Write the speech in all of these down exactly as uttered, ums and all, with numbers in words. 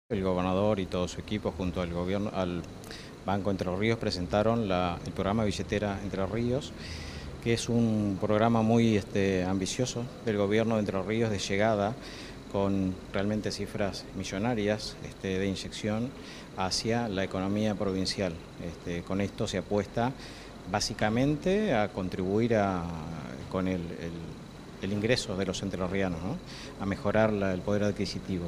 El gobernador y todo su equipo junto al gobierno, al Banco Entre Ríos presentaron la, el programa Billetera Entre Ríos, que es un programa muy este, ambicioso del gobierno de Entre Ríos de llegada con realmente cifras millonarias este, de inyección hacia la economía provincial. Este, con esto se apuesta básicamente a contribuir a, con el, el, el ingreso de los entrerrianos, ¿no? A mejorar la, el poder adquisitivo.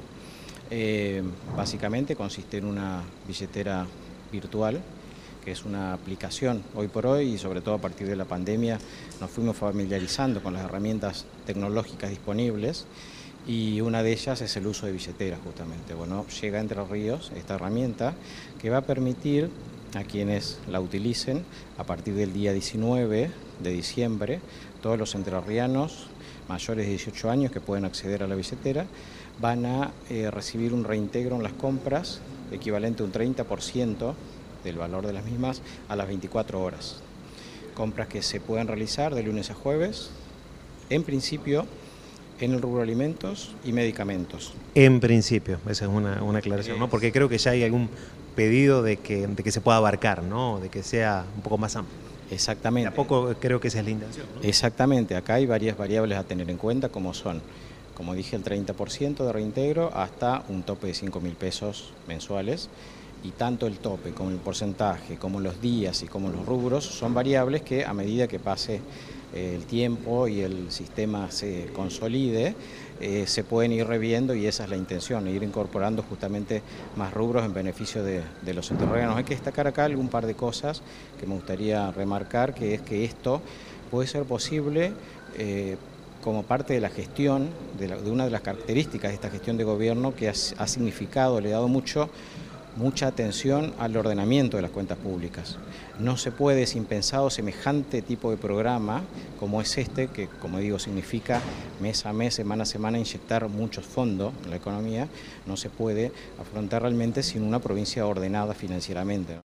Eh, básicamente consiste en una billetera virtual, que es una aplicación hoy por hoy y sobre todo a partir de la pandemia nos fuimos familiarizando con las herramientas tecnológicas disponibles y una de ellas es el uso de billeteras justamente. Bueno, llega a Entre Ríos esta herramienta que va a permitir a quienes la utilicen a partir del día diecinueve de diciembre, todos los entrerrianos mayores de dieciocho años que pueden acceder a la billetera van a eh, recibir un reintegro en las compras equivalente a un treinta por ciento del valor de las mismas a las veinticuatro horas. Compras que se pueden realizar de lunes a jueves, en principio en el rubro alimentos y medicamentos. En principio, esa es una, una aclaración, ¿no? Porque creo que ya hay algún pedido de que, de que se pueda abarcar, ¿no? De que sea un poco más amplio. Exactamente. Tampoco creo que esa es la intención, ¿no? Exactamente, acá hay varias variables a tener en cuenta, como son, como dije, el treinta por ciento de reintegro hasta un tope de cinco mil pesos mensuales, y tanto el tope como el porcentaje, como los días y como los rubros son variables que a medida que pase eh, el tiempo y el sistema se consolide, eh, se pueden ir reviendo, y esa es la intención, ir incorporando justamente más rubros en beneficio de, de los entrerrianos. Hay que destacar acá algún par de cosas que me gustaría remarcar, que es que esto puede ser posible eh, como parte de la gestión, de, la, de una de las características de esta gestión de gobierno que ha, ha significado, le ha dado mucho mucha atención al ordenamiento de las cuentas públicas. No se puede, es impensado semejante tipo de programa como es este, que como digo significa mes a mes, semana a semana inyectar muchos fondos en la economía, no se puede afrontar realmente sin una provincia ordenada financieramente.